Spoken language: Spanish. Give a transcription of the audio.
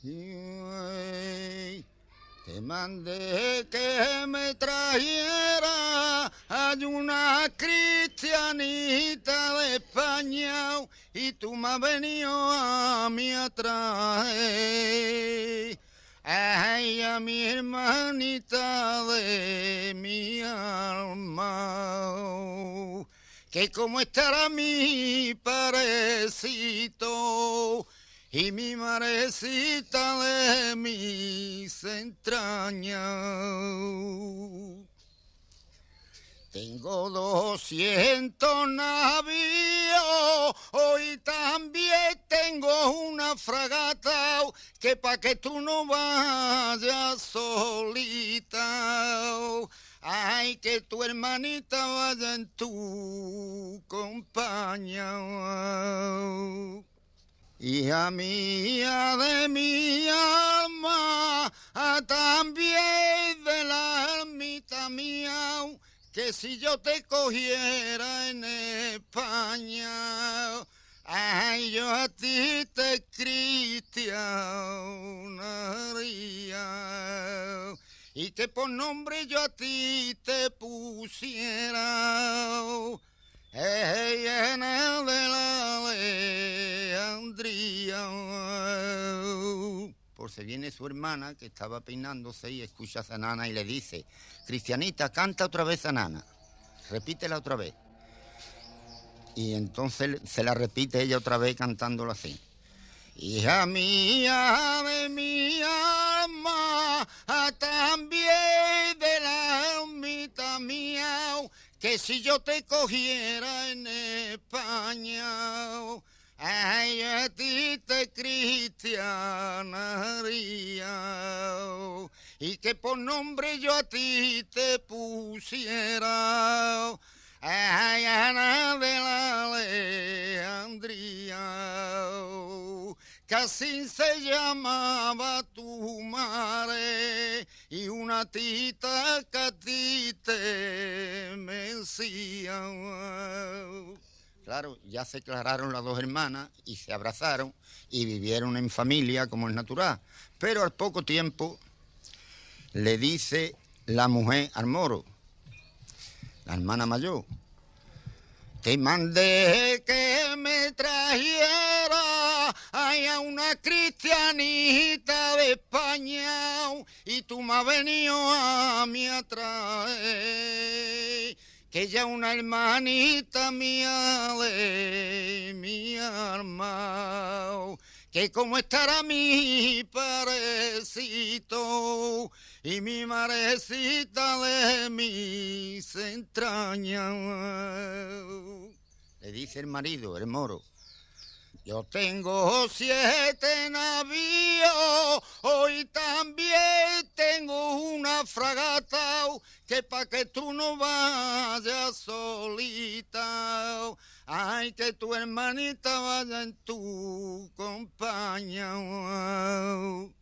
Y te mandé que me trajera hay una cristianita de España y tú me has venido a mí a traer. Ay, a mi hermanita de mi alma, que como estará mi parecito y mi marecita de mis entrañas. Tengo 200 navíos, hoy también tengo una fragata, que pa' que tú no vayas solita, ay, que tu hermanita vaya en tu compañía. Hija mía de mi alma, también de la almita mía, que si yo te cogiera en España, ay, yo a ti te cristianaría, y que por nombre yo a ti te pusiera, llena de la Leandría. Por si viene su hermana, que estaba peinándose, y escucha a Zanana y le dice: Cristianita, canta otra vez Zanana, repítela otra vez. Y entonces se la repite ella otra vez cantándolo así: hija mía de mi alma, también de la almita mía, que si yo te cogiera en España, ay, a ti te cristianaría, y que por nombre yo a ti te pusiera, ay, Ana de la Leandría, que así se llamaba tu madre, y una tita que a ti te mecía. Claro, ya se aclararon las dos hermanas y se abrazaron y vivieron en familia como es natural. Pero al poco tiempo le dice la mujer al moro, la hermana mayor: te mandé que me trajera ay, a una cristianita de España y tú me has venido a mí a traer, que ella una hermanita mía de mi alma, que como estará mi parecito y mi marecita de mis entrañas. Le dice el marido, el moro: yo tengo 7 navíos, hoy también tengo una fragata, que pa' que tú no vayas solita, ay, que tu hermanita vaya en tu compañía.